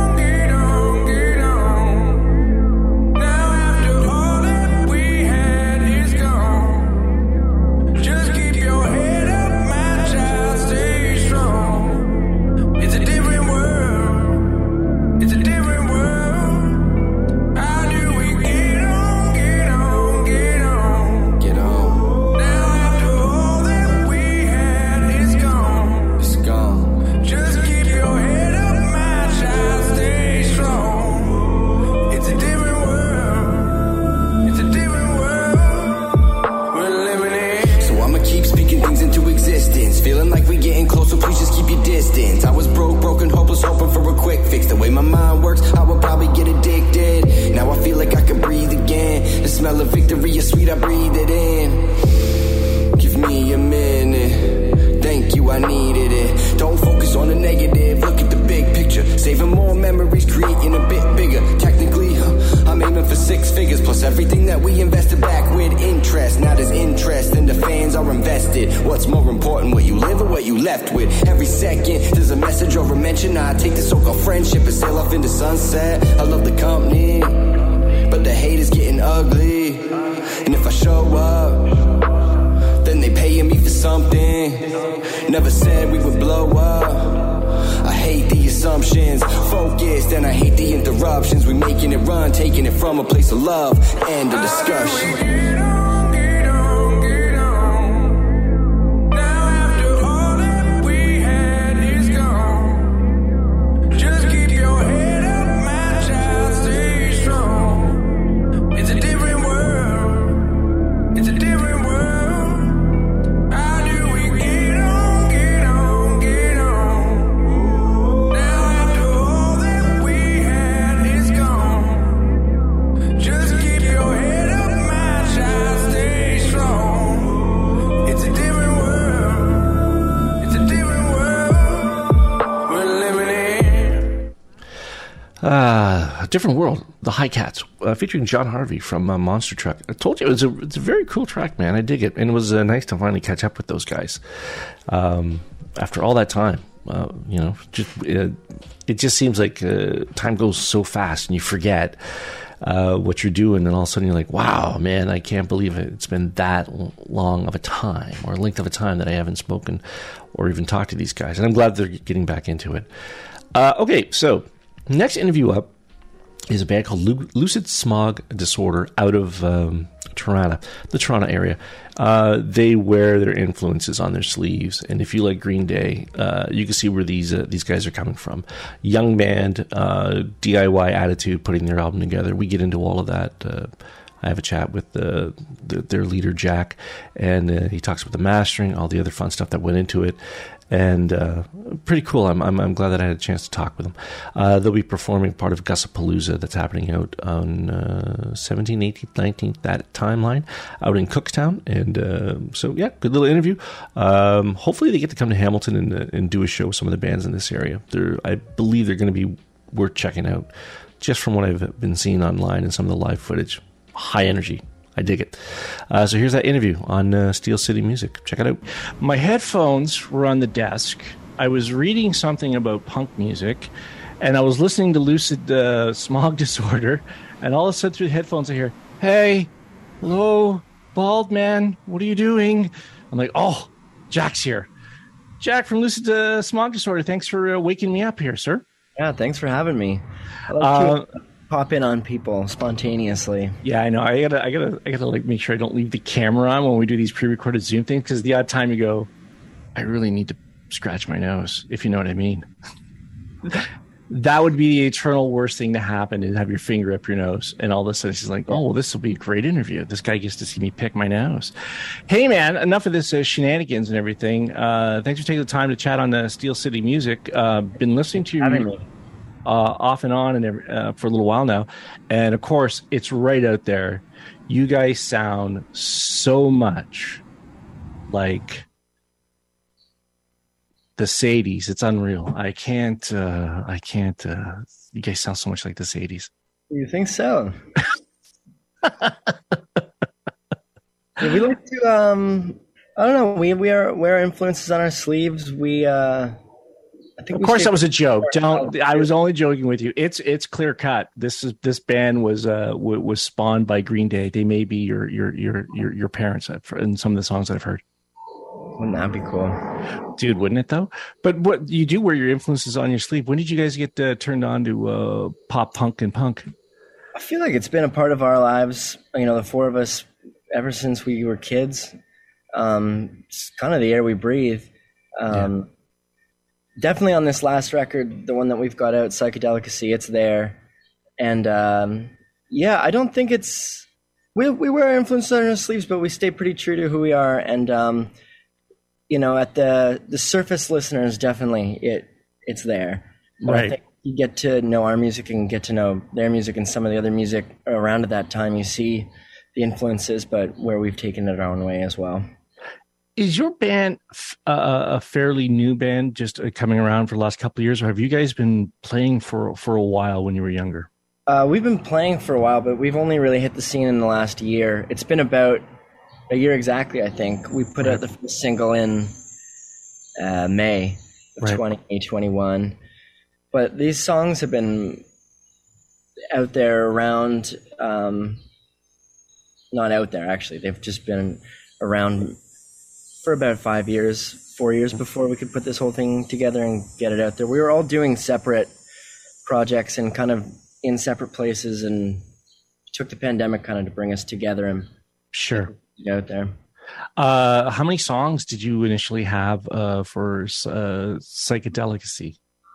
Different World, the High Cats, uh, featuring John Harvey from uh, Monster Truck. I told you, it was a, it's a very cool track, man. I dig it. And it was uh, nice to finally catch up with those guys um, after all that time. Uh, you know, just uh, it just seems like uh, time goes so fast and you forget uh, what you're doing. And all of a sudden you're like, wow, man, I can't believe it. It's been that long of a time or length of a time that I haven't spoken or even talked to these guys. And I'm glad they're getting back into it. Uh, okay, so next interview up is a band called Lu- Lucid Smog Disorder out of um, Toronto, the Toronto area. Uh, they wear their influences on their sleeves, and if you like Green Day, uh, you can see where these uh, these guys are coming from. Young band, uh, D I Y attitude, putting their album together. We get into all of that. Uh, I have a chat with the, the, their leader, Jack, and uh, he talks about the mastering, all the other fun stuff that went into it. And uh, pretty cool. I'm, I'm I'm glad that I had a chance to talk with them. Uh, they'll be performing part of Gussapalooza that's happening out on uh, seventeenth, eighteenth, nineteenth, that timeline, out in Cookstown. And uh, so, yeah, good little interview. Um, hopefully they get to come to Hamilton and, uh, and do a show with some of the bands in this area. They're, I believe they're going to be worth checking out, just from what I've been seeing online and some of the live footage. High energy. I dig it. Uh, so here's that interview on uh, Steel City Music. Check it out. My headphones were on the desk. I was reading something about punk music, and I was listening to Lucid uh, Smog Disorder, and all of a sudden through the headphones I hear, "Hey, hello, bald man, what are you doing?" I'm like, "Oh, Jack's here." Jack from Lucid uh, Smog Disorder, thanks for uh, waking me up here, sir. Yeah, thanks for having me. Uh, pop in on people spontaneously. Yeah, I know. I gotta, I gotta, I gotta like make sure I don't leave the camera on when we do these pre-recorded Zoom things, because the odd time you go, I really need to scratch my nose, if you know what I mean. That would be the eternal worst thing to happen, is have your finger up your nose, and all of a sudden she's like, "Oh, well, this will be a great interview. This guy gets to see me pick my nose." Hey, man, enough of this uh, shenanigans and everything. Uh, thanks for taking the time to chat on the Steel City Music. Uh, been listening to you. Uh, off and on and every, uh, for a little while now, and of course it's right out there. You guys sound so much like the Sadies. It's unreal. I can't. Uh, I can't. Uh, you guys sound so much like the Sadies. You think so? Yeah, we like to. Um, I don't know. We we are wear influences on our sleeves. We. Uh, I think of course, that was a joke. Don't. I was only joking with you. It's it's clear cut. This is this band was uh w- was spawned by Green Day. They may be your your your your, your parents in some of the songs that I've heard. Wouldn't that be cool, dude? Wouldn't it though? But what you do wear your influences on your sleeve. When did you guys get uh, turned on to uh, pop punk and punk? I feel like it's been a part of our lives. You know, the four of us ever since we were kids. Um, it's kind of the air we breathe. Um, yeah. Definitely on this last record, the one that we've got out, Psychedelicacy, it's there. And um, yeah, I don't think it's... We we wear our influences on our sleeves, but we stay pretty true to who we are. And, um, you know, at the the surface listeners, definitely it it's there. But right. I think you get to know our music and get to know their music and some of the other music around at that time. You see the influences, but where we've taken it our own way as well. Is your band uh, a fairly new band, just coming around for the last couple of years, or have you guys been playing for for a while when you were younger? Uh, we've been playing for a while, but we've only really hit the scene in the last year. It's been about a year exactly, I think. We put right. out the first single in uh, May of right. twenty twenty-one. But these songs have been out there around, um, not out there, actually. They've just been around for about five years, four years before we could put this whole thing together and get it out there. We were all doing separate projects and kind of in separate places, and it took the pandemic kind of to bring us together and sure get out there. Uh, how many songs did you initially have uh, for uh, Psychedelicacy?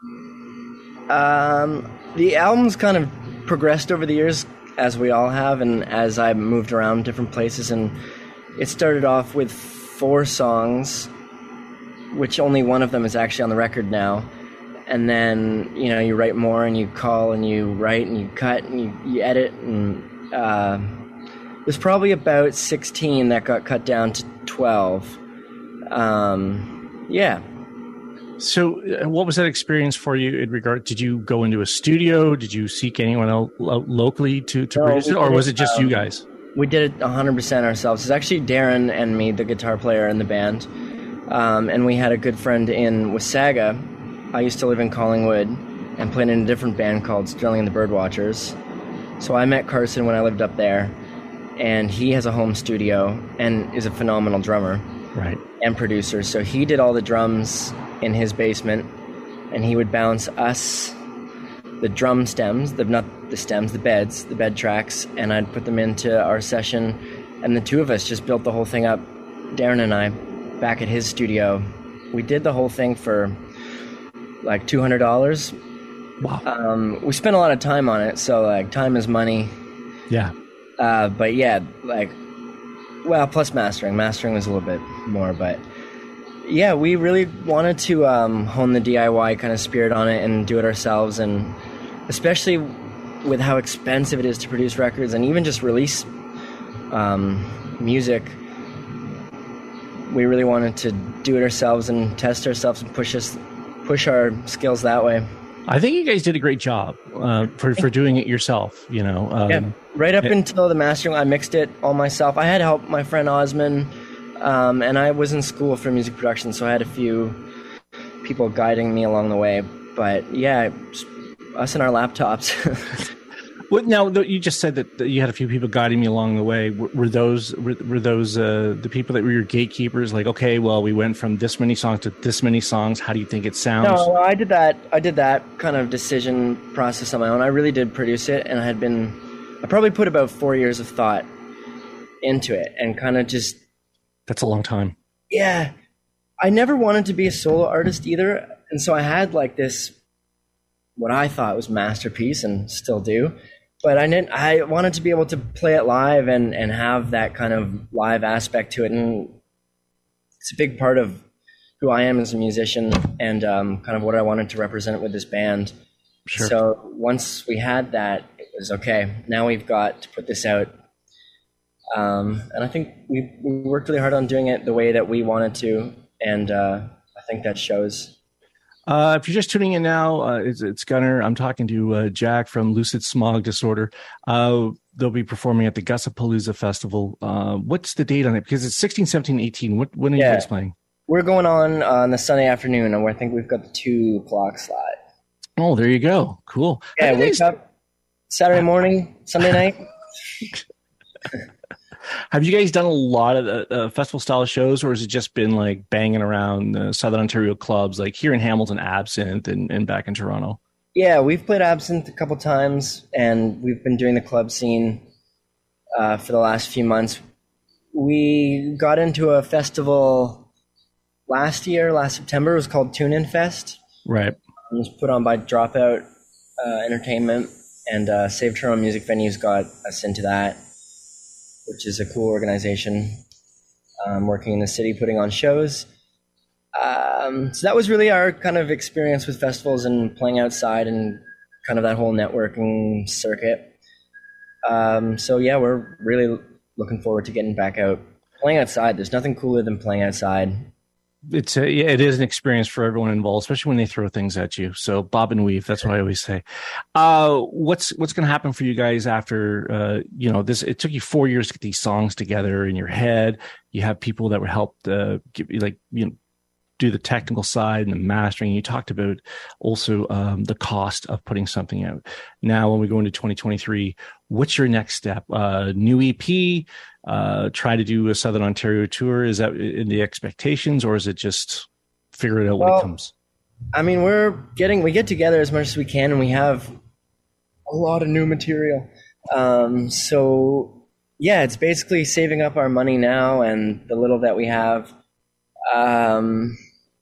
Um, the album's kind of progressed over the years, as we all have, and as I moved around different places, and it started off with four songs, which only one of them is actually on the record now. And then, you know, you write more and you call and you write and you cut and you, you edit. And uh, there's probably about sixteen that got cut down to twelve. Um, yeah. So uh, what was that experience for you in regard? Did you go into a studio? Did you seek anyone else locally to, to no, produce it? Or was it just um, you guys? We did it one hundred percent ourselves. It's actually Darren and me, the guitar player in the band. Um, and we had a good friend in Wasaga. I used to live in Collingwood and played in a different band called Sterling and the Birdwatchers. So I met Carson when I lived up there. And he has a home studio and is a phenomenal drummer. Right. And producer. So he did all the drums in his basement. And he would bounce us the drum stems, the not the stems, the beds, the bed tracks, and I'd put them into our session, and the two of us just built the whole thing up, Darren and I, back at his studio. We did the whole thing for like two hundred dollars. Wow. Um, we spent a lot of time on it, so like time is money. Yeah. Uh, but yeah, like, well, plus mastering. Mastering was a little bit more, but yeah, we really wanted to um, hone the D I Y kind of spirit on it and do it ourselves, and especially with how expensive it is to produce records and even just release um, music, we really wanted to do it ourselves and test ourselves and push us, push our skills that way. I think you guys did a great job uh, for for doing it yourself. You know, um, yeah. Right up it, until the mastering, I mixed it all myself. I had help, my friend Osman, um, and I was in school for music production, so I had a few people guiding me along the way. But yeah, us and our laptops. Well, now you just said that that you had a few people guiding me along the way. Were, were those were, were those uh, the people that were your gatekeepers? Like, okay, well, we went from this many songs to this many songs. How do you think it sounds? No, I did that. I did that kind of decision process on my own. I really did produce it, and I had been. I probably put about four years of thought into it, and kind of just. That's a long time. Yeah, I never wanted to be a solo artist either, and so I had like this. What I thought was masterpiece, and still do, but I didn't. I wanted to be able to play it live and and have that kind of live aspect to it, and it's a big part of who I am as a musician, and um, kind of what I wanted to represent with this band. Sure. So once we had that, it was okay. Now we've got to put this out, um, and I think we we worked really hard on doing it the way that we wanted to, and uh, I think that shows. Uh, if you're just tuning in now, uh, it's, it's Gunner. I'm talking to uh, Jack from Lucid Smog Disorder. Uh, they'll be performing at the Gussapalooza Festival. Uh, what's the date on it? Because it's sixteen, seventeen, eighteen. What, when are yeah. you guys playing? We're going on uh, on the Sunday afternoon, and I think we've got the two o'clock slot. Oh, there you go. Cool. Yeah, wake up Saturday morning, Sunday night. Have you guys done a lot of the uh, festival style shows, or has it just been like banging around the Southern Ontario clubs, like here in Hamilton, Absinthe, and, and back in Toronto? Yeah, we've played Absinthe a couple times, and we've been doing the club scene uh, for the last few months. We got into a festival last year, last September. It was called Tune In Fest. Right. It was put on by Dropout uh, Entertainment, and uh, Save Toronto Music Venues got us into that, which is a cool organization um, working in the city, putting on shows. Um, so that was really our kind of experience with festivals and playing outside and kind of that whole networking circuit. Um, so yeah, we're really looking forward to getting back out. Playing outside, there's nothing cooler than playing outside. It's a, yeah, it is an experience for everyone involved, especially when they throw things at you. So bob and weave, that's what I always say. Uh, what's what's going to happen for you guys after uh, you know this? It took you four years to get these songs together in your head. You have people that were helped, uh, give, like you know, do the technical side and the mastering. You talked about also um, the cost of putting something out. Now, when we go into twenty twenty-three, what's your next step? Uh, new E P. Uh, try to do a Southern Ontario tour. Is that in the expectations, or is it just figure it out well, when it comes? I mean, we're getting, we get together as much as we can, and we have a lot of new material. Um, so yeah, it's basically saving up our money now and the little that we have. Um,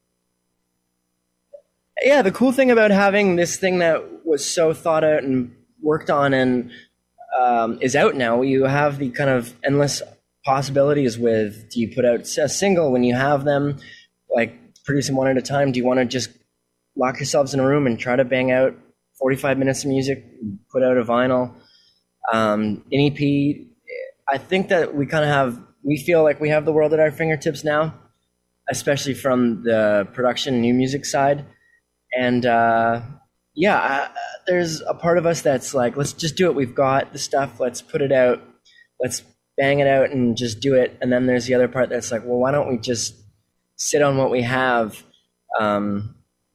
yeah, the cool thing about having this thing that was so thought out and worked on and Um, is out now, you have the kind of endless possibilities with, do you put out a single when you have them, like producing one at a time? Do you want to just lock yourselves in a room and try to bang out forty-five minutes of music, put out a vinyl, um, an E P? I think that we kind of have, we feel like we have the world at our fingertips now, especially from the production new music side. And uh, yeah, I, there's a part of us that's like, let's just do it. We've got the stuff. Let's put it out. Let's bang it out and just do it. And then there's the other part that's like, well, why don't we just sit on what we have um,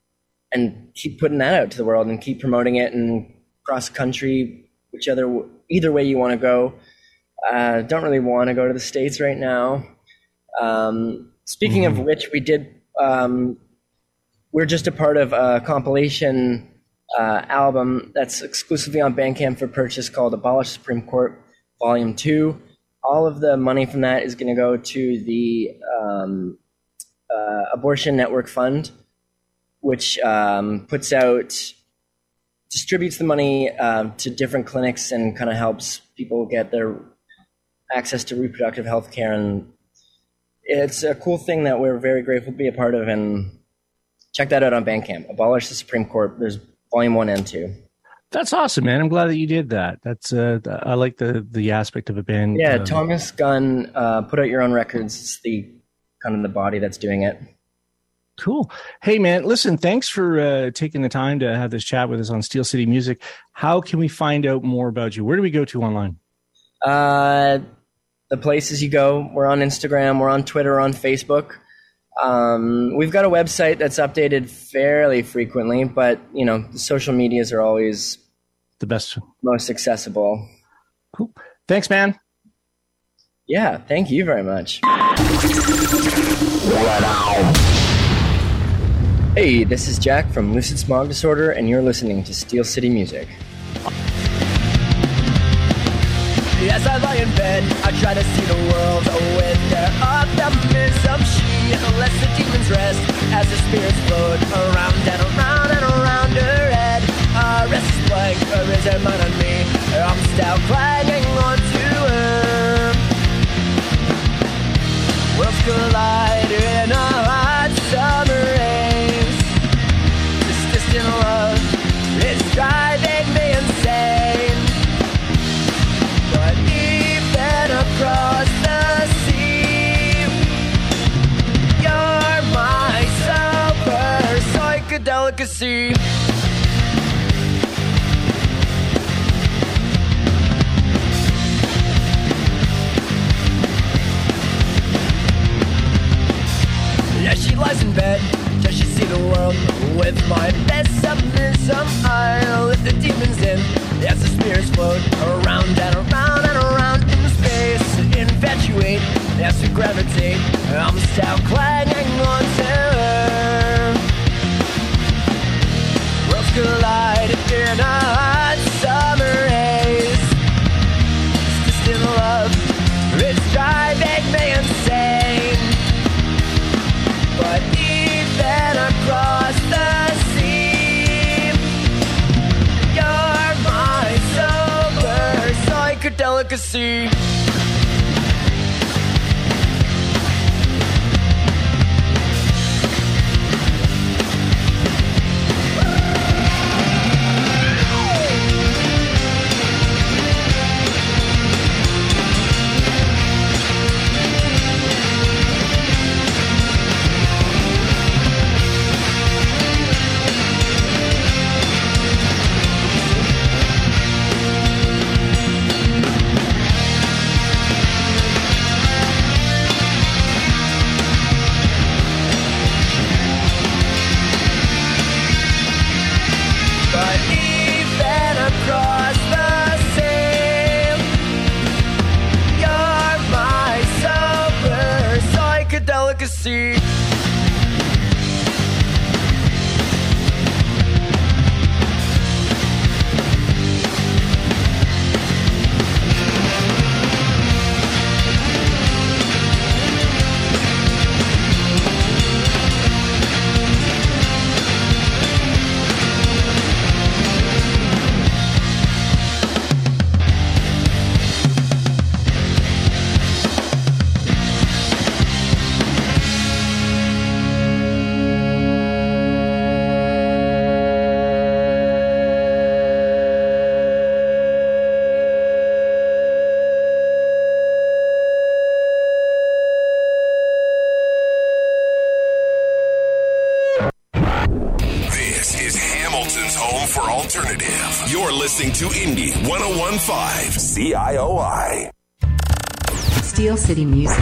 and keep putting that out to the world and keep promoting it and cross country, whichever, either way you want to go. Uh, don't really want to go to the States right now. Um, speaking mm-hmm. of which, we did, um, we're just a part of a compilation Uh, album that's exclusively on Bandcamp for purchase called Abolish Supreme Court Volume two. All of the money from that is going to go to the um, uh, Abortion Network Fund, which um, puts out, distributes the money uh, to different clinics and kind of helps people get their access to reproductive health care. And it's a cool thing that we're very grateful to be a part of. And check that out on Bandcamp. Abolish the Supreme Court. There's Volume one and two. That's awesome, man. I'm glad that you did that. That's uh, I like the the aspect of a band. Yeah, uh, Thomas Gunn, uh, put out your own records. It's the kind of the body that's doing it. Cool. Hey, man, listen, thanks for uh, taking the time to have this chat with us on Steel City Music. How can we find out more about you? Where do we go to online? Uh, the places you go. We're on Instagram. We're on Twitter. We're on Facebook. Um, we've got a website that's updated fairly frequently, but, you know, the social medias are always the best, most accessible. Cool. Thanks, man. Yeah, thank you very much. Hey, this is Jack from Lucid Smog Disorder, and you're listening to Steel City Music. As I lie in bed, I try to see the world with their optimism. She lets the demons rest as the spirits float around and around and around her head. A restless blank, or is her mind on me? I'm still clinging on to her. Worlds collide in a hot summer haze. This distant love is driving me insane. But even across the sea, you're my super psychedelicacy. As she lies in bed, does she see the world with my pessimism? I let the demons in as the spirits float around and around and around in space. Infatuate as we gravitate, I'm still clinging on to her. Worlds collide in a hot summer haze. This distant love, it's driving me insane. But even across the sea, you're my sober psychedelicacy. Delicacy. Listening to Indie one oh one point five C I O I. Steel City Music.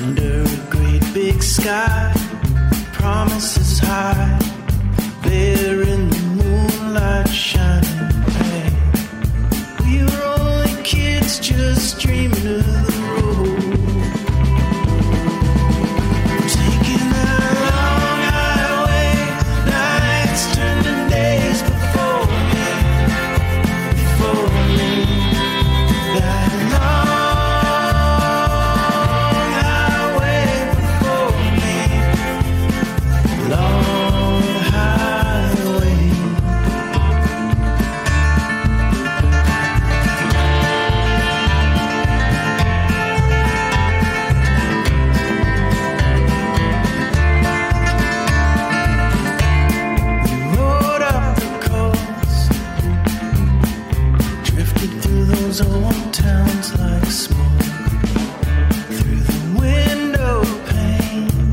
Sky, promises high, very